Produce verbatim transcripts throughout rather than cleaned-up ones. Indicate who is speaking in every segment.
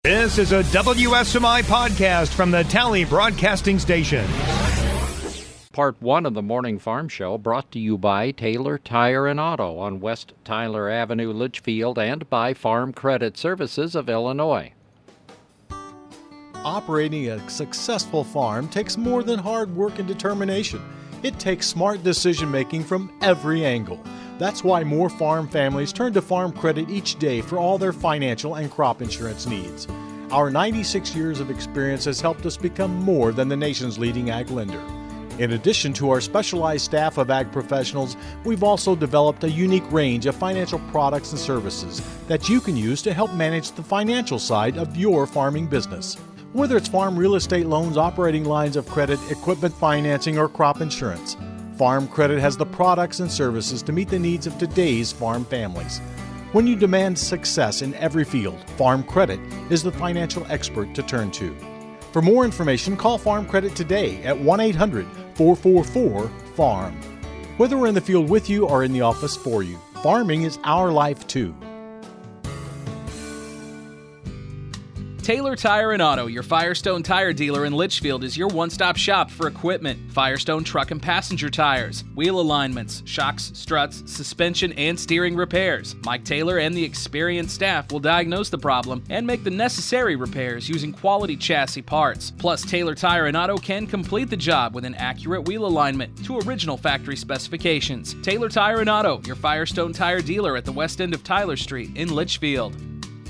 Speaker 1: This is a W S M I podcast from the Tally Broadcasting Station.
Speaker 2: Part one of the Morning Farm Show brought to you by Taylor Tire and Auto on West Tyler Avenue, Litchfield, and by Farm Credit Services of Illinois.
Speaker 3: Operating a successful farm takes more than hard work and determination. It takes smart decision-making from every angle. That's why more farm families turn to Farm Credit each day for all their financial and crop insurance needs. Our ninety-six years of experience has helped us become more than the nation's leading ag lender. In addition to our specialized staff of ag professionals, we've also developed a unique range of financial products and services that you can use to help manage the financial side of your farming business. Whether it's farm real estate loans, operating lines of credit, equipment financing, or crop insurance, Farm Credit has the products and services to meet the needs of today's farm families. When you demand success in every field, Farm Credit is the financial expert to turn to. For more information, call Farm Credit today at one eight hundred four four four farm. Whether we're in the field with you or in the office for you, farming is our life too.
Speaker 4: Taylor Tire and Auto, your Firestone tire dealer in Litchfield, is your one-stop shop for equipment. Firestone truck and passenger tires, wheel alignments, shocks, struts, suspension, and steering repairs. Mike Taylor and the experienced staff will diagnose the problem and make the necessary repairs using quality chassis parts. Plus, Taylor Tire and Auto can complete the job with an accurate wheel alignment to original factory specifications. Taylor Tire and Auto, your Firestone tire dealer at the west end of Tyler Street in Litchfield.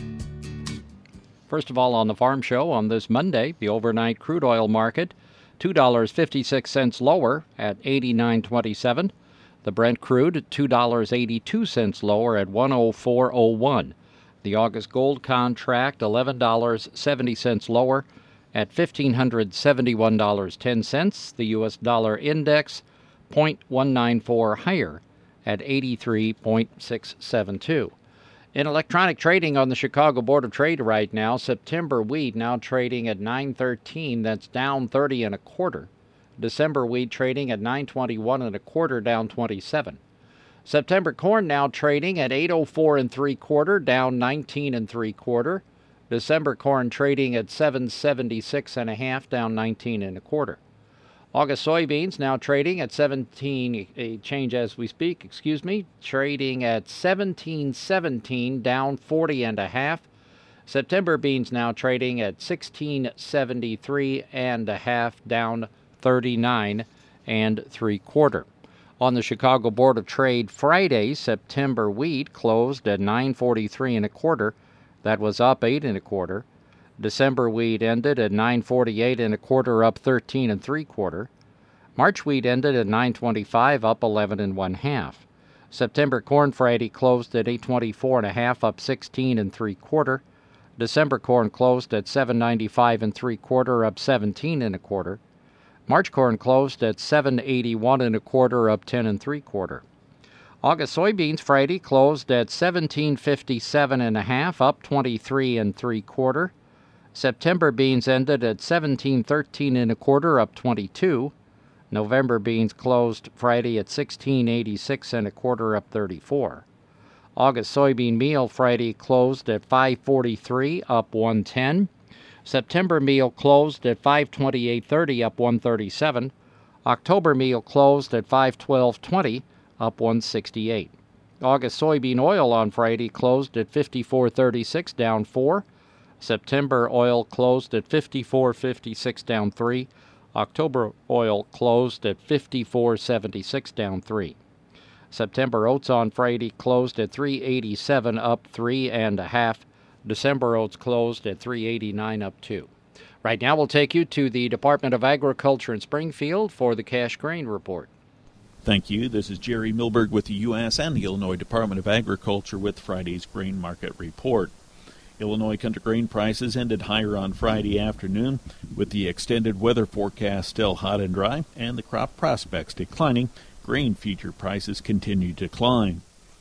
Speaker 2: First of all, on the Farm Show on this Monday, the overnight crude oil market, two dollars and fifty-six cents lower at eighty-nine twenty-seven. The Brent crude, two dollars and eighty-two cents lower at one oh four oh one. The August gold contract, eleven dollars and seventy cents lower at one thousand five hundred seventy-one dollars and ten cents. The U S dollar index, zero point one nine four higher at eighty-three point six seven two. In electronic trading on the Chicago Board of Trade right now, September wheat now trading at nine thirteen, that's down thirty and a quarter. December wheat trading at nine twenty-one and a quarter, down twenty-seven. September corn now trading at eight oh four and three quarter, down nineteen and three quarter. December corn trading at seven seventy-six and a half, down nineteen and a quarter. August soybeans now trading at seventeen, a change as we speak, excuse me, trading at seventeen seventeen, down forty and a half. September beans now trading at sixteen seventy-three and a half, down thirty-nine and three quarter. On the Chicago Board of Trade Friday, September wheat closed at nine forty-three and a quarter. That was up eight and a quarter. December wheat ended at nine forty-eight and a quarter, up thirteen and three quarter. March wheat ended at nine twenty-five, up eleven and one half. September corn Friday closed at eight twenty-four and a half, up sixteen and three quarter. December corn closed at seven ninety-five and three quarter, up seventeen and a quarter. March corn closed at seven eighty-one and a quarter, up ten and three quarter. August soybeans Friday closed at seventeen fifty-seven and a half, up twenty-three and three quarter. September beans ended at seventeen thirteen and a quarter, up twenty-two. November beans closed Friday at sixteen eighty-six and a quarter, up thirty-four. August soybean meal Friday closed at five forty-three, up one ten. September meal closed at five twenty-eight thirty, up one thirty-seven. October meal closed at five twelve twenty, up one sixty-eight. August soybean oil on Friday closed at fifty-four thirty-six, down four. September oil closed at fifty-four fifty-six, down three. October oil closed at fifty-four seventy-six, down three. September oats on Friday closed at three eighty-seven, up three and a half. December oats closed at three eighty-nine, up two. Right now we'll take you to the Department of Agriculture in Springfield for the Cash Grain Report.
Speaker 5: Thank you. This is Jerry Milberg with the U S and the Illinois Department of Agriculture with Friday's Grain Market Report. Illinois country grain prices ended higher on Friday afternoon, with the extended weather forecast still hot and dry and the crop prospects declining. Grain future prices continue to climb.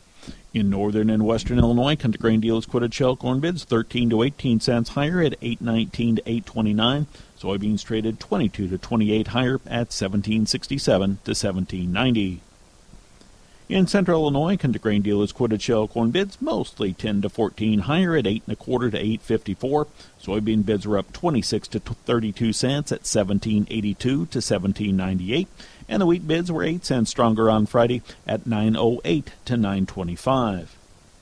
Speaker 5: In northern and western Illinois, country grain dealers quoted shell corn bids thirteen to eighteen cents higher at eight nineteen to eight twenty-nine. Soybeans traded twenty-two to twenty-eight higher at seventeen sixty-seven to seventeen ninety. In Central Illinois, country grain dealers quoted shell corn bids mostly ten to fourteen higher at eight and a quarter to eight fifty-four. Soybean bids were up twenty-six to thirty-two cents at seventeen eighty-two to seventeen ninety-eight, and the wheat bids were eight cents stronger on Friday at nine oh eight to nine twenty-five.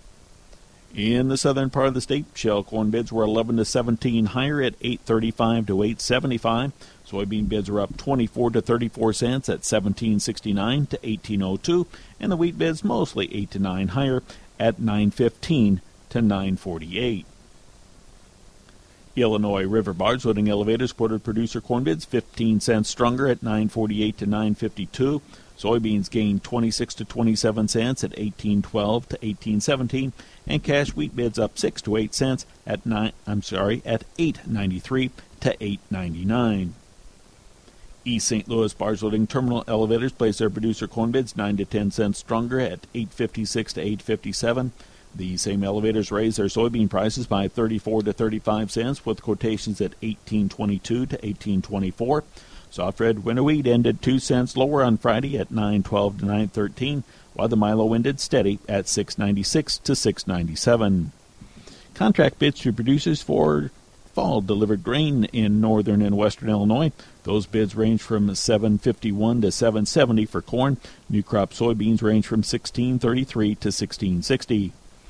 Speaker 5: In the southern part of the state, shell corn bids were eleven to seventeen higher at eight thirty-five to eight seventy-five. Soybean bids were up twenty-four to thirty-four cents at seventeen sixty-nine to eighteen oh two, and the wheat bids mostly eight to nine higher at nine fifteen to nine forty-eight. Illinois River barge loading elevators quoted producer corn bids fifteen cents stronger at nine forty-eight to nine fifty-two. Soybeans gained twenty-six to twenty-seven cents at eighteen twelve to eighteen seventeen, and cash wheat bids up six to eight cents at nine. I'm sorry, at eight ninety-three to eight ninety-nine. East Saint Louis barge loading terminal elevators placed their producer corn bids nine to ten cents stronger at eight fifty-six to eight fifty-seven. The same elevators raised their soybean prices by thirty-four to thirty-five cents, with quotations at eighteen twenty-two to eighteen twenty-four. Soft red winter wheat ended two cents lower on Friday at nine twelve to nine thirteen, while the milo ended steady at six ninety-six to six ninety-seven. Contract bids to producers for fall delivered grain in northern and western Illinois. Those bids range from seven fifty-one to seven seventy for corn. New crop soybeans range from sixteen thirty-three to sixteen sixty.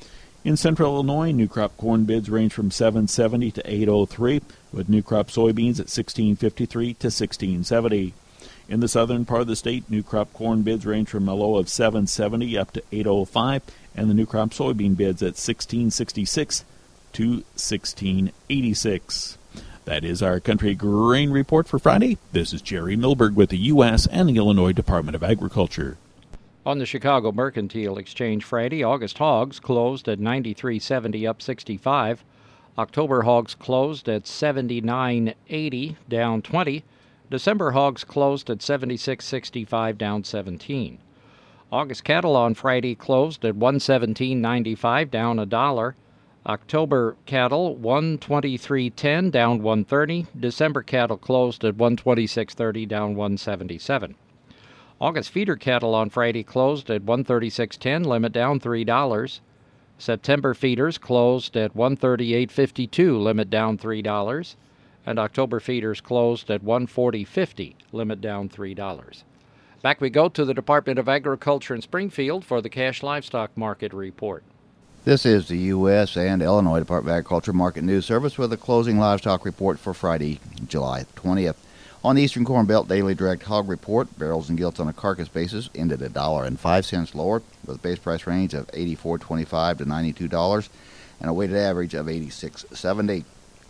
Speaker 5: In central Illinois, new crop corn bids range from seven seventy to eight oh three, with new crop soybeans at sixteen fifty-three to sixteen seventy. In the southern part of the state, new crop corn bids range from a low of seven seventy up to eight oh five, and the new crop soybean bids at sixteen sixty-six to sixteen eighty-six. That is our country grain report for Friday. This is Jerry Milberg with the U S and the Illinois Department of Agriculture.
Speaker 2: On the Chicago Mercantile Exchange Friday, August hogs closed at ninety-three seventy, up sixty-five. October hogs closed at seventy-nine eighty, down twenty. December hogs closed at seventy-six sixty-five, down seventeen. August cattle on Friday closed at one seventeen ninety-five, down a dollar. October cattle one twenty-three ten, down one thirty. December cattle closed at one twenty-six thirty, down one seventy-seven. August feeder cattle on Friday closed at one thirty-six ten, limit down three dollars. September feeders closed at one thirty-eight fifty-two, limit down three dollars. And October feeders closed at one forty fifty, limit down three dollars. Back we go to the Department of Agriculture in Springfield for the cash livestock market report.
Speaker 6: This is the U S and Illinois Department of Agriculture Market News Service with a closing livestock report for Friday, July twentieth. On the Eastern Corn Belt Daily Direct Hog Report, barrels and gilts on a carcass basis ended a dollar and five cents lower, with a base price range of eighty-four twenty-five to ninety-two dollars and a weighted average of eighty-six seventy.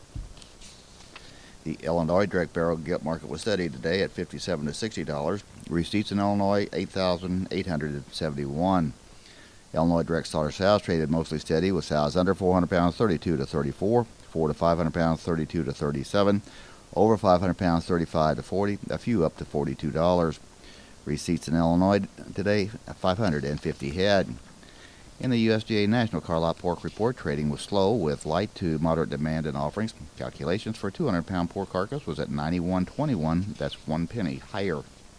Speaker 6: The Illinois Direct Barrel Gilt Market was steady today at fifty-seven to sixty dollars. Receipts in Illinois eight thousand eight hundred seventy-one. Illinois Direct Slaughter sows traded mostly steady, with sows under four hundred pounds thirty-two to thirty-four, four to five hundred pounds thirty-two to thirty-seven, over five hundred pounds thirty-five to forty, a few up to forty-two dollars. Receipts in Illinois today five hundred fifty head. In the U S D A National Carlot Pork Report, trading was slow with light to moderate demand and offerings. Calculations for a two hundred pound pork carcass was at ninety-one twenty-one, that's one penny higher.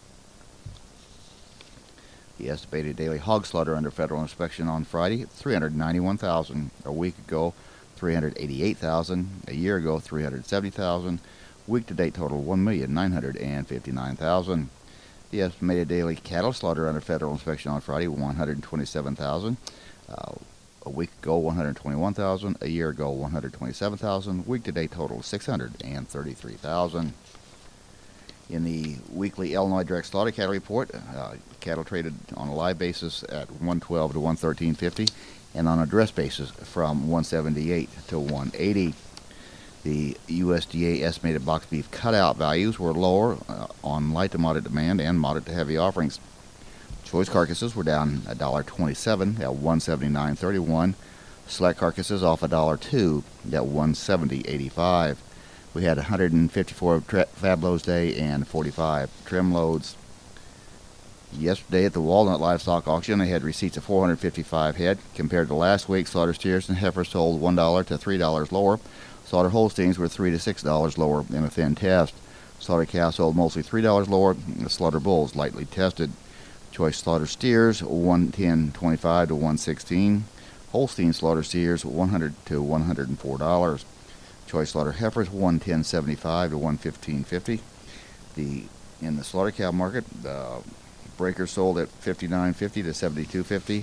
Speaker 6: The estimated daily hog slaughter under federal inspection on Friday, three hundred ninety-one thousand. A week ago, three hundred eighty-eight thousand. A year ago, three hundred seventy thousand. Week-to-date total, one million nine hundred fifty-nine thousand. The estimated daily cattle slaughter under federal inspection on Friday, one hundred twenty-seven thousand. Uh, a week ago, one hundred twenty-one thousand. A year ago, one hundred twenty-seven thousand. Week-to-date total, six hundred thirty-three thousand. In the weekly Illinois Direct Slaughter Cattle Report, uh, cattle traded on a live basis at one twelve to one thirteen fifty, and on a dress basis from one seventy-eight to one eighty. The U S D A estimated box beef cutout values were lower uh, on light to moderate demand and moderate to heavy offerings. Choice carcasses were down one dollar twenty-seven at one seventy-nine thirty-one. Select carcasses off one dollar two at one seventy eighty-five. We had one hundred fifty-four tra- fab loads day and forty-five trim loads. Yesterday at the Walnut Livestock Auction, they had receipts of four hundred fifty-five head. Compared to last week, slaughter steers and heifers sold one dollar to three dollars lower. Slaughter Holsteins were three to six dollars lower in a thin test. Slaughter cows sold mostly three dollars lower. The slaughter bulls lightly tested. Choice slaughter steers, one ten twenty-five to one sixteen. Holstein slaughter steers, one hundred to one hundred four dollars. Choice slaughter heifers, one ten seventy-five to one fifteen fifty. The in the slaughter cow market, the breakers sold at fifty-nine fifty to seventy-two fifty.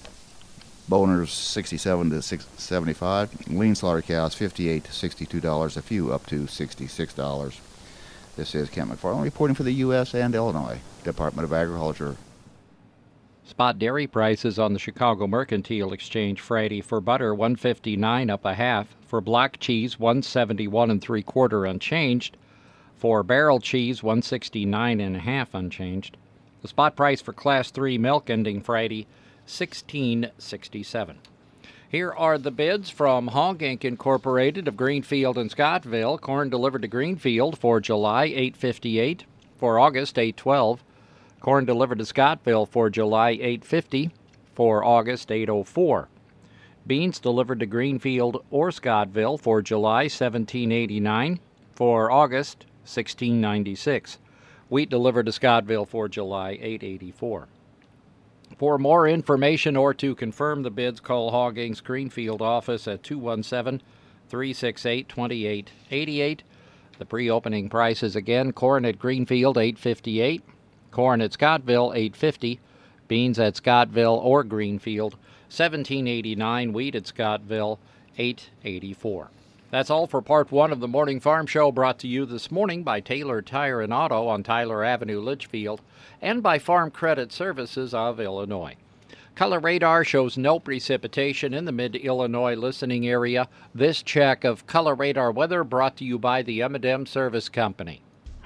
Speaker 6: Boners sixty-seven to seventy-five. Lean slaughter cows fifty-eight to sixty-two dollars. A few up to sixty-six dollars. This is Kent McFarland reporting for the U S and Illinois Department of Agriculture.
Speaker 2: Spot dairy prices on the Chicago Mercantile Exchange Friday: for butter one fifty-nine up a half, for block cheese one seventy-one and three quarter unchanged, for barrel cheese one sixty-nine and a half unchanged. The spot price for class three milk ending Friday sixteen sixty-seven. Here are the bids from Hog Incorporated. Incorporated of Greenfield and Scottville. Corn delivered to Greenfield for July eight fifty-eight, for August eight twelve. Corn delivered to Scottville for July eight fifty, for August eight oh four. Beans delivered to Greenfield or Scottville for July seventeen eighty-nine, for August sixteen ninety-six. Wheat delivered to Scottville for July eight eighty-four. For more information or to confirm the bids, call Hog Incorporated's Greenfield office at two one seven, three six eight, two eight eight eight. The pre-opening prices again: corn at Greenfield eight fifty-eight, corn at Scottville eight fifty, beans at Scottville or Greenfield seventeen eighty-nine, wheat at Scottville eight eighty-four. That's all for part one of the Morning Farm Show, brought to you this morning by Taylor Tire and Auto on Tyler Avenue, Litchfield, and by Farm Credit Services of Illinois. Color radar shows no precipitation in the mid-Illinois listening area. This check of Color Radar weather brought to you by the M and M Service Company.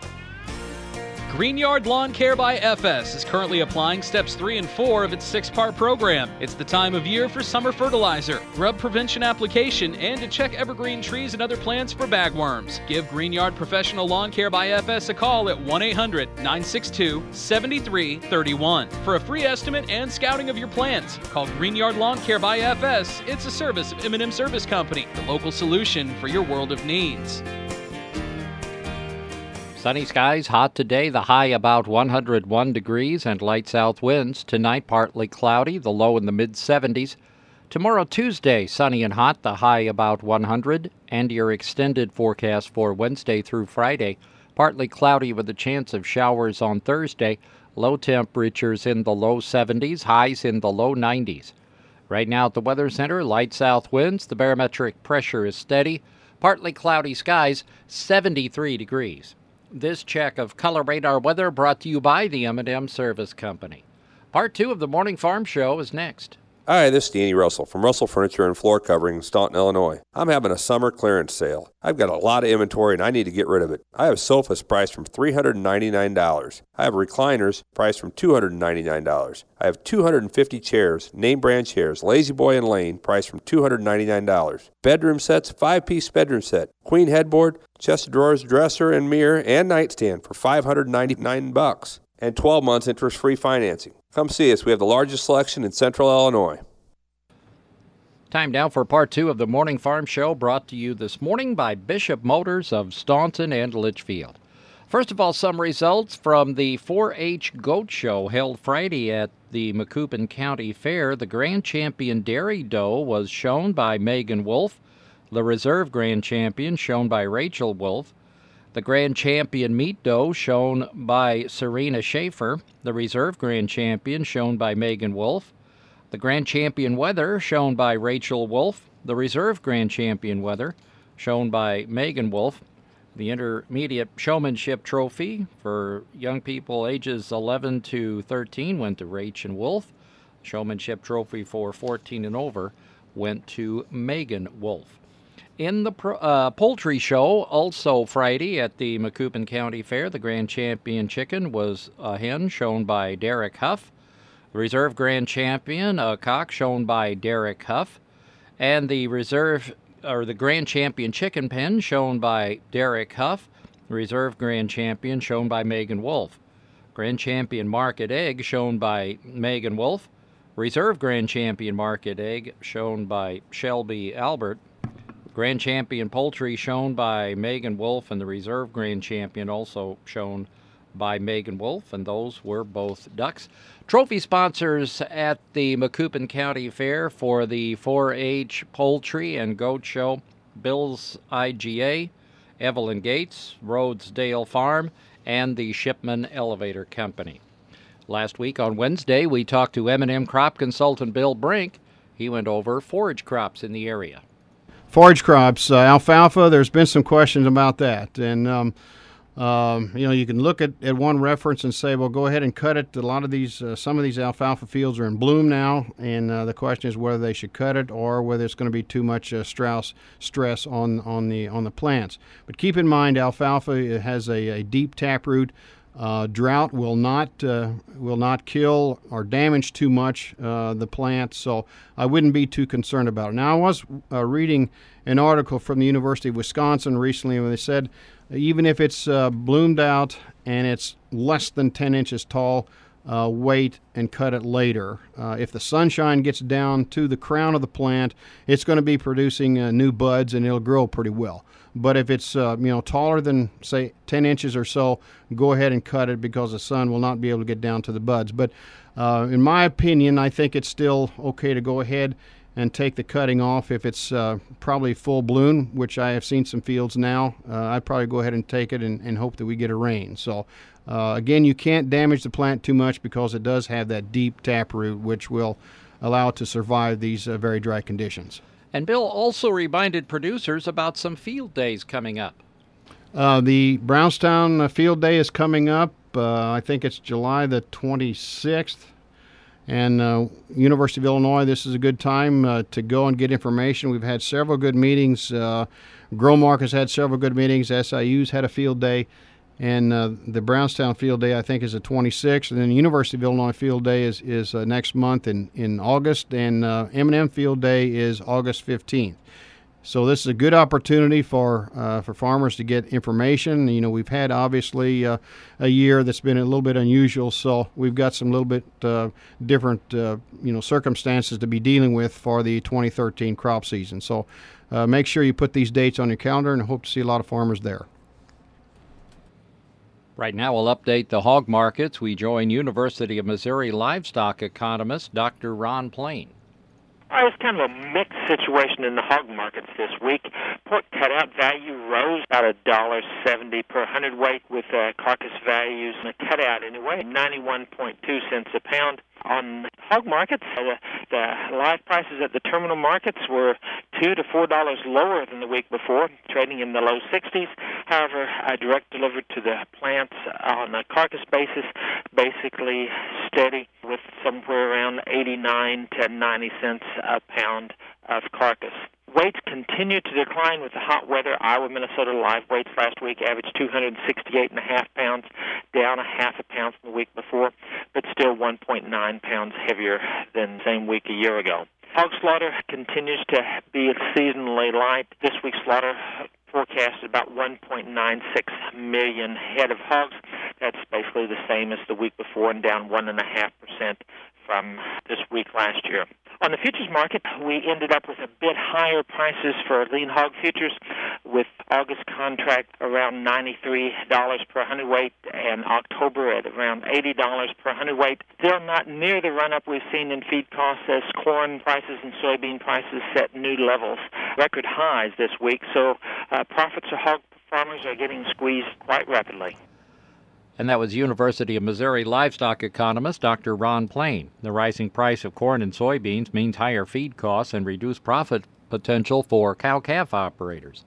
Speaker 4: Greenyard Lawn Care by F S is currently applying steps three and four of its six-part program. It's the time of year for summer fertilizer, grub prevention application, and to check evergreen trees and other plants for bagworms. Give Greenyard Professional Lawn Care by F S a call at one eight hundred, nine six two, seven three three one for a free estimate and scouting of your plants. Call Greenyard Lawn Care by F S. It's a service of M and M Service Company, the local solution for your world of needs.
Speaker 2: Sunny skies, hot today, the high about one hundred one degrees and light south winds. Tonight, partly cloudy, the low in the mid seventies. Tomorrow, Tuesday, sunny and hot, the high about one hundred. And your extended forecast for Wednesday through Friday, partly cloudy with a chance of showers on Thursday. Low temperatures in the low seventies, highs in the low nineties. Right now at the Weather Center, light south winds, the barometric pressure is steady. Partly cloudy skies, seventy-three degrees. This check of Color Radar weather brought to you by the M and M Service Company. Part two of the Morning Farm Show is next.
Speaker 7: Hi, this is Danny Russell from Russell Furniture and Floor Covering in Staunton, Illinois. I'm having a summer clearance sale. I've got a lot of inventory and I need to get rid of it. I have sofas priced from three hundred ninety-nine dollars. I have recliners priced from two hundred ninety-nine dollars. I have two hundred fifty chairs, name brand chairs, Lazy Boy and Lane, priced from two hundred ninety-nine dollars. Bedroom sets, five-piece bedroom set, queen headboard, chest of drawers, dresser and mirror, and nightstand for five hundred ninety-nine dollars. And twelve months interest-free financing. Come see us. We have the largest selection in Central Illinois.
Speaker 2: Time now for part two of the Morning Farm Show, brought to you this morning by Bishop Motors of Staunton and Litchfield. First of all, some results from the four H Goat Show held Friday at the Macoupin County Fair. The Grand Champion Dairy Doe was shown by Megan Wolf. The Reserve Grand Champion shown by Rachel Wolf. The Grand Champion Meat Doe shown by Serena Schaefer. The Reserve Grand Champion shown by Megan Wolf. The Grand Champion Weather shown by Rachel Wolf. The Reserve Grand Champion Weather shown by Megan Wolf. The Intermediate Showmanship Trophy for young people ages eleven to thirteen went to Rachel Wolf. Showmanship Trophy for fourteen and over went to Megan Wolf. In the pro, uh, poultry show, also Friday at the Macoupin County Fair, the Grand Champion Chicken was a hen shown by Derek Huff. The Reserve Grand Champion, a cock shown by Derek Huff. And the Reserve, or the Grand Champion Chicken Pen shown by Derek Huff. The Reserve Grand Champion shown by Megan Wolf. Grand Champion Market Egg shown by Megan Wolf. Reserve Grand Champion Market Egg shown by Shelby Albert. Grand Champion Poultry shown by Megan Wolf, and the Reserve Grand Champion also shown by Megan Wolf, and those were both ducks. Trophy sponsors at the Macoupin County Fair for the four H Poultry and Goat Show: Bill's I G A, Evelyn Gates, Rhodesdale Farm, and the Shipman Elevator Company. Last week on Wednesday, we talked to M and M crop consultant Bill Brink. He went over forage crops in the area.
Speaker 8: Forage crops, uh, alfalfa, there's been some questions about that. And, um, um, you know, you can look at, at one reference and say, well, go ahead and cut it. A lot of these, uh, some of these alfalfa fields are in bloom now, and uh, the question is whether they should cut it or whether it's going to be too much uh, stress stress on, on, the, on the plants. But keep in mind, alfalfa has a, a deep taproot. Uh, drought will not uh, will not kill or damage too much uh, the plant, so I wouldn't be too concerned about it. Now, I was uh, reading an article from the University of Wisconsin recently where they said even if it's uh, bloomed out and it's less than ten inches tall, uh, wait and cut it later. Uh, if the sunshine gets down to the crown of the plant, it's going to be producing uh, new buds and it'll grow pretty well. But if it's uh, you know taller than, say, ten inches or so, go ahead and cut it because the sun will not be able to get down to the buds. But uh, in my opinion, I think it's still okay to go ahead and take the cutting off. If it's uh, probably full bloom, which I have seen some fields now, uh, I'd probably go ahead and take it and, and hope that we get a rain. So uh, again, you can't damage the plant too much because it does have that deep taproot, which will allow it to survive these uh, very dry conditions.
Speaker 2: And Bill also reminded producers about some field days coming up.
Speaker 8: Uh, the Brownstown Field Day is coming up. Uh, I think it's July the twenty-sixth. And uh, University of Illinois, this is a good time uh, to go and get information. We've had several good meetings. Uh, Growmark has had several good meetings. S I U's had a field day. And uh, the Brownstown Field Day, I think, is the twenty-sixth. And then the University of Illinois Field Day is, is uh, next month in, in August. And uh, M and M Field Day is August fifteenth. So this is a good opportunity for uh, for farmers to get information. You know, we've had, obviously, uh, a year that's been a little bit unusual. So we've got some little bit uh, different, uh, you know, circumstances to be dealing with for the twenty thirteen crop season. So uh, make sure you put these dates on your calendar, and I hope to see a lot of farmers there.
Speaker 2: Right now, we'll update the hog markets. We join University of Missouri livestock economist Doctor Ron Plain.
Speaker 9: Well, it's kind of a mixed situation in the hog markets this week. Pork cutout value rose about a dollar seventy per hundredweight, with uh, carcass values in the cutout anyway, ninety-one point two cents a pound. On hog markets, uh, the, the live prices at the terminal markets were two to four dollars lower than the week before, trading in the low sixties. However, uh, direct delivered to the plants on a carcass basis, basically steady, with somewhere around eighty-nine to ninety cents a pound of carcass. Weights continue to decline with the hot weather. Iowa, Minnesota live weights last week averaged two hundred sixty-eight and a half pounds, down a half a pound from the week before, but still one point nine pounds heavier than the same week a year ago. Hog slaughter continues to be seasonally light. This week's slaughter forecasted about one point nine six million head of hogs. That's basically the same as the week before and down one point five percent from this week last year. On the futures market, we ended up with a bit higher prices for lean hog futures, with August contract around ninety-three dollars per hundredweight and October at around eighty dollars per hundredweight. Still not near the run-up we've seen in feed costs as corn prices and soybean prices set new levels, record highs this week. So uh, profits of hog farmers are getting squeezed quite rapidly.
Speaker 2: And that was University of Missouri livestock economist Doctor Ron Plain. The rising price of corn and soybeans means higher feed costs and reduced profit potential for cow-calf operators.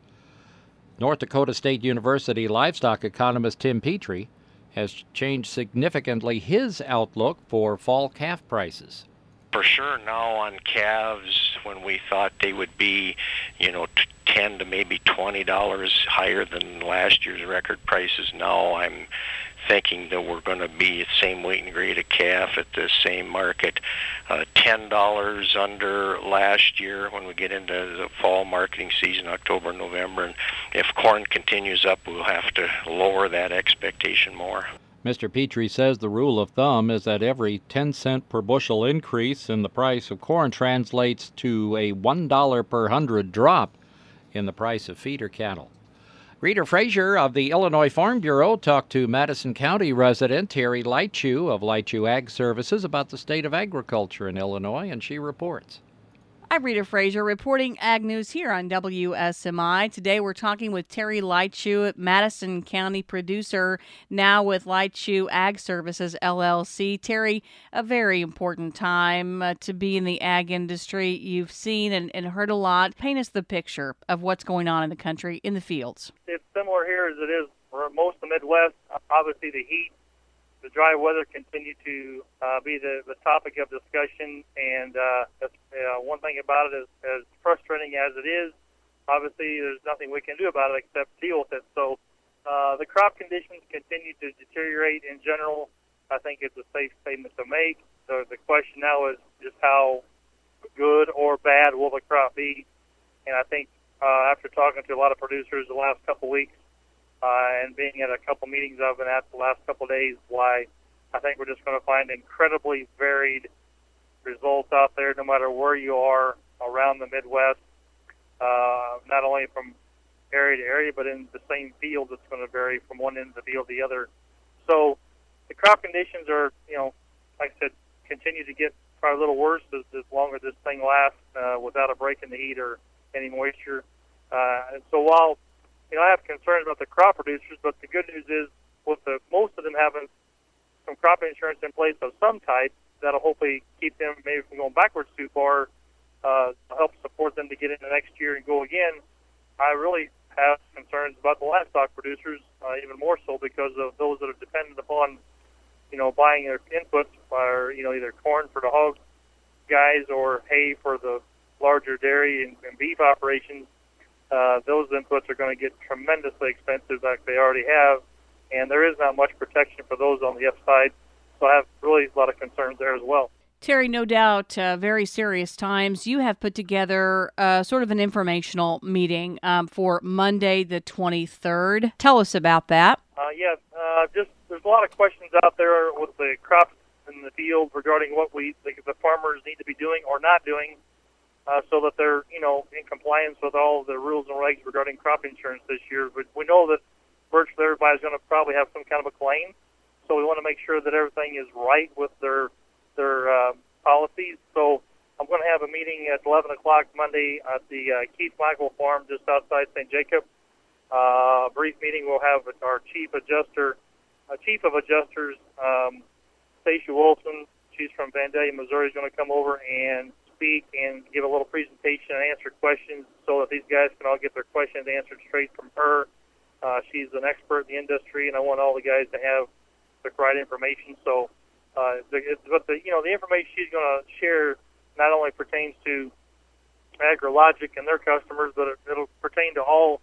Speaker 2: North Dakota State University livestock economist Tim Petrie has changed significantly his outlook for fall calf prices.
Speaker 10: For sure now on calves, when we thought they would be, you know, ten to maybe twenty dollars higher than last year's record prices, now I'm thinking that we're going to be the same weight and grade of calf at the same market, uh, ten dollars under last year when we get into the fall marketing season, October, November. And if corn continues up, we'll have to lower that expectation more.
Speaker 2: Mister Petrie says the rule of thumb is that every ten cent per bushel increase in the price of corn translates to a one dollar per hundred drop in the price of feeder cattle. Rita Frazier of the Illinois Farm Bureau talked to Madison County resident Terry Lightshoe of Lightshoe Ag Services about the state of agriculture in Illinois, and she reports.
Speaker 11: I'm Rita Frazier reporting Ag News here on W S M I. Today we're talking with Terry Lightshoe, Madison County producer, now with Lightshoe Ag Services, L L C. Terry, a very important time uh, to be in the ag industry. You've seen and, and heard a lot. Paint us the picture of what's going on in the country, in the fields.
Speaker 12: It's similar here as it is for most of the Midwest. Obviously the heat, the dry weather continue to uh, be the, the topic of discussion, and uh, that's, uh, one thing about it is, as frustrating as it is, obviously there's nothing we can do about it except deal with it. So uh, the crop conditions continue to deteriorate in general. I think it's a safe statement to make. So the question now is just how good or bad will the crop be? And I think uh, after talking to a lot of producers the last couple weeks, Uh, and being at a couple meetings I've been at the last couple of days, why I think we're just going to find incredibly varied results out there, no matter where you are around the Midwest, uh, not only from area to area, but in the same field. It's going to vary from one end of the field to the other. So the crop conditions are, you know, like I said, continue to get probably a little worse as, as long as this thing lasts uh, without a break in the heat or any moisture. Uh, and so while You know, I have concerns about the crop producers, but the good news is, with the, most of them having some crop insurance in place of some type, that'll hopefully keep them maybe from going backwards too far, uh, help support them to get into next year and go again. I really have concerns about the livestock producers, uh, even more so because of those that are dependent upon, you know, buying their inputs, or, you know, either corn for the hog guys or hay for the larger dairy and, and beef operations. Uh, those inputs are going to get tremendously expensive like they already have, and there is not much protection for those on the upside. So I have really a lot of concerns there as well.
Speaker 11: Terry, no doubt, uh, very serious times. You have put together uh, sort of an informational meeting um, for Monday the twenty-third. Tell us about that.
Speaker 12: Uh, yeah, uh, just there's a lot of questions out there with the crops in the field regarding what we think the farmers need to be doing or not doing. Uh, so that they're, you know, in compliance with all of the rules and regs regarding crop insurance this year. But we know that virtually everybody's going to probably have some kind of a claim, so we want to make sure that everything is right with their their uh, policies. So I'm going to have a meeting at eleven o'clock Monday at the uh, Keith Michael Farm just outside Saint Jacob. Uh, a brief meeting. We'll have our chief adjuster, uh, chief of adjusters, um, Stacia Wilson. She's from Vandalia, Missouri, is going to come over and speak and give a little presentation and answer questions so that these guys can all get their questions answered straight from her. Uh, she's an expert in the industry, and I want all the guys to have the right information. So, uh, the, but the you know the information she's going to share not only pertains to AgriLogic and their customers, but it, it'll pertain to all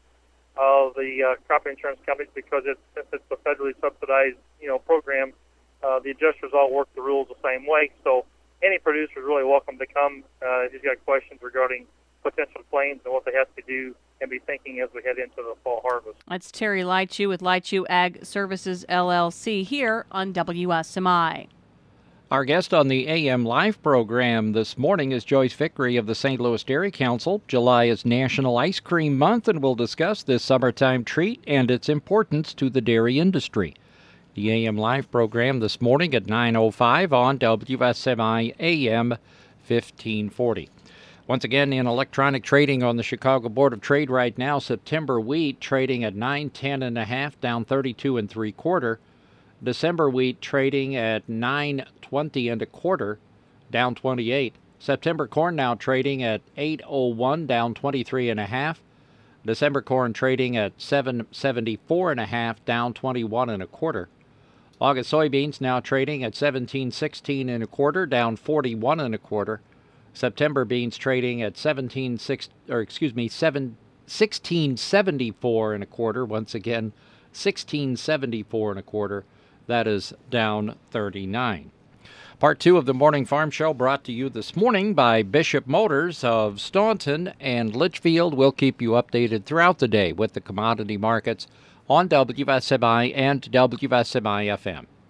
Speaker 12: of the uh, crop insurance companies because it's since it's a federally subsidized you know program. Uh, the adjusters all work the rules the same way. So any producer is really welcome to come uh, if he's got questions regarding potential claims and what they have to do and be thinking as we head into the fall harvest.
Speaker 11: That's Terry Lightshoe with Lightshoe Ag Services, L L C, here on W S M I.
Speaker 2: Our guest on the A M Live program this morning is Joyce Vickery of the Saint Louis Dairy Council. July is National Ice Cream Month, and we'll discuss this summertime treat and its importance to the dairy industry. The A M Live program this morning at nine oh five on W S M I A M fifteen forty. Once again, in electronic trading on the Chicago Board of Trade right now, September wheat trading at nine ten and a half, down thirty-two and three quarter. December wheat trading at nine twenty and a quarter, down twenty-eight. September corn now trading at eight oh one, down twenty-three and a half. December corn trading at seven seventy-four and a half, down twenty-one and a quarter. August soybeans now trading at seventeen sixteen and a quarter, down forty-one and a quarter. September beans trading at seventeen six, or excuse me, seven sixteen seventy-four and a quarter. Once again, sixteen seventy-four and a quarter. That is down thirty-nine. Part two of the Morning Farm Show brought to you this morning by Bishop Motors of Staunton and Litchfield. We'll keep you updated throughout the day with the commodity markets on W S M I and W S M I F M.